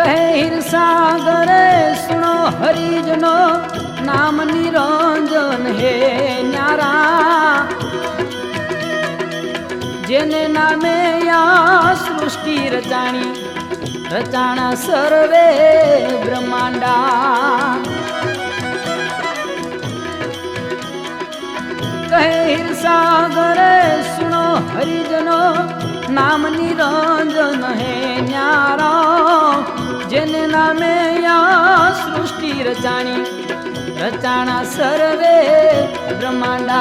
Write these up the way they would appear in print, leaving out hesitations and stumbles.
कहे हीर सागर सुनो हरिजनो नाम निरंजन है न्यारा जेने नामे या सृष्टि रचाणी रचाणा सर्वे ब्रह्मांडा कहे हीर सागर सुनो हरिजनो नाम निरंजन है न्यारा जेने नामे या सृष्टि रचाणी रचाणा सर्वे ब्रह्मांडा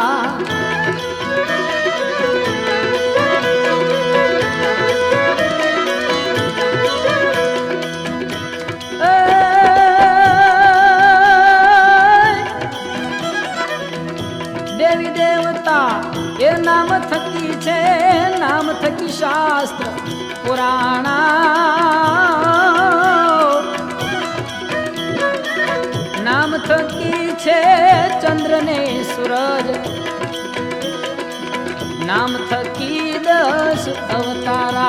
देवी देवता ये नाम थकी छे नाम थकी शास्त्र पुराणा नाम थकी छे चंद्र ने सूरज नाम थकी 10 अवतारा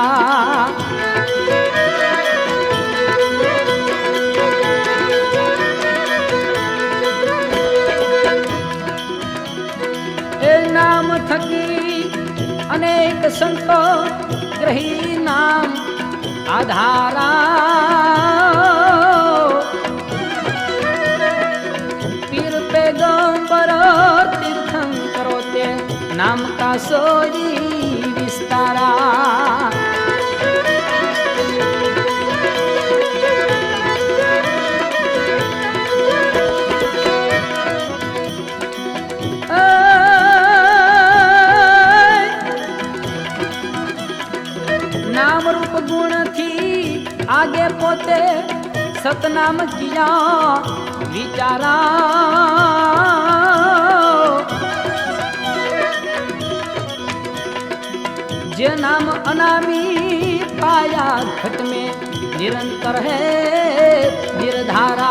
नाम थकी अनेक संतो ग्रही नाम आधारा पीर पैगंबर तीर्थंकरो ते नाम का सोई विस्तारा नाम रूप गुण थी आगे पोते सतनाम किया विचारा जे नाम अनामी पाया घट में निरंतर है निर्धारा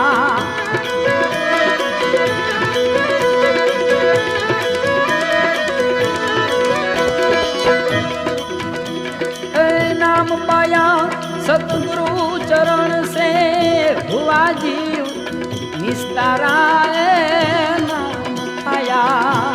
नाम पाया सतगुरु चरण से हुआ जीव निस्तारा नाम पाया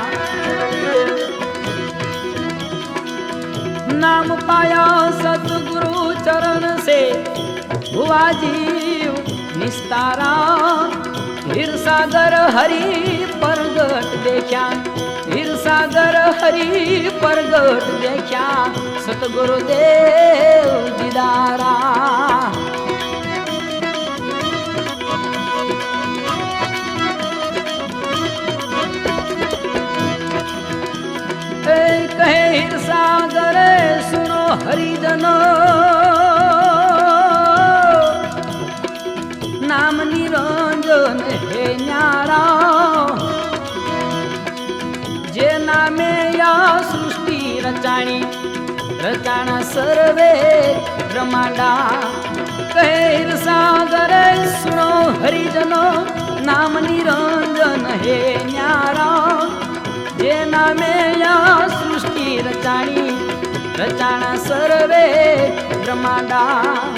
नाम पाया सतगुरु चरण से हुआ जीव निस्तारा हीर सागर हरि परगट देखा हीर सागर हरि परगट देखा सतगुरुदेव जिदारा कहे हीर सागर सुनो हरिजनो नाम निरंजन है न्यारा जे नामे या सृष्टि रचाणी रचाणा सर्वे ब्रह्मांडा कहे हीर सागर सुनो हरिजनो नाम निरंजन है न्यारा जे नामे या सृष्टि रचाणी रचाणा सर्वे ब्रह्मांडा